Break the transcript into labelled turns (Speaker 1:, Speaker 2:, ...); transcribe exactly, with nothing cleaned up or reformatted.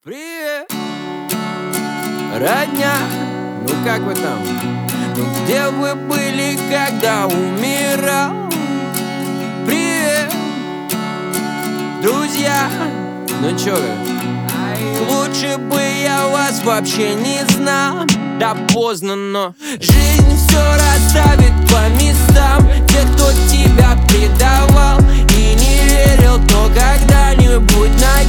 Speaker 1: Привет, родня, ну как вы там? Ну где вы были, когда умирал? Привет, друзья, ну чё вы? Лучше бы я вас вообще не знал. Да поздно, но жизнь все расставит по местам. Те, кто тебя предавал и не верил, то когда-нибудь найдет